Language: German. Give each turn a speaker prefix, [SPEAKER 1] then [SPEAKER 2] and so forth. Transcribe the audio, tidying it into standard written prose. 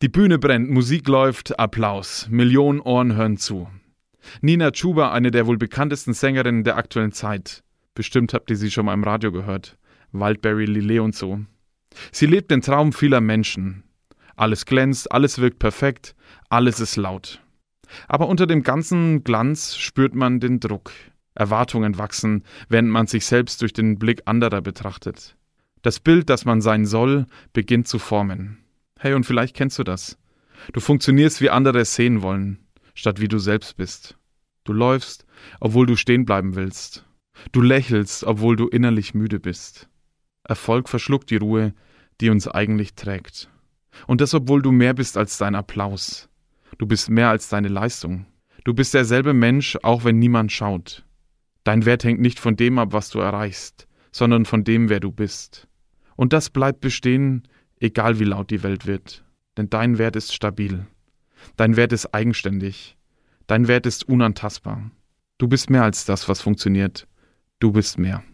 [SPEAKER 1] Die Bühne brennt, Musik läuft, Applaus. Millionen Ohren hören zu. Nina Chuba, eine der wohl bekanntesten Sängerinnen der aktuellen Zeit. Bestimmt habt ihr sie schon mal im Radio gehört. Wildberry Lillet und so. Sie lebt den Traum vieler Menschen. Alles glänzt, alles wirkt perfekt, alles ist laut. Aber unter dem ganzen Glanz spürt man den Druck. Erwartungen wachsen, während man sich selbst durch den Blick anderer betrachtet. Das Bild, das man sein soll, beginnt zu formen. Hey, und vielleicht kennst du das. Du funktionierst, wie andere es sehen wollen, statt wie du selbst bist. Du läufst, obwohl du stehen bleiben willst. Du lächelst, obwohl du innerlich müde bist. Erfolg verschluckt die Ruhe, die uns eigentlich trägt. Und das, obwohl du mehr bist als dein Applaus. Du bist mehr als deine Leistung. Du bist derselbe Mensch, auch wenn niemand schaut. Dein Wert hängt nicht von dem ab, was du erreichst, sondern von dem, wer du bist. Und das bleibt bestehen, egal wie laut die Welt wird. Denn dein Wert ist stabil. Dein Wert ist eigenständig. Dein Wert ist unantastbar. Du bist mehr als das, was funktioniert. Du bist mehr.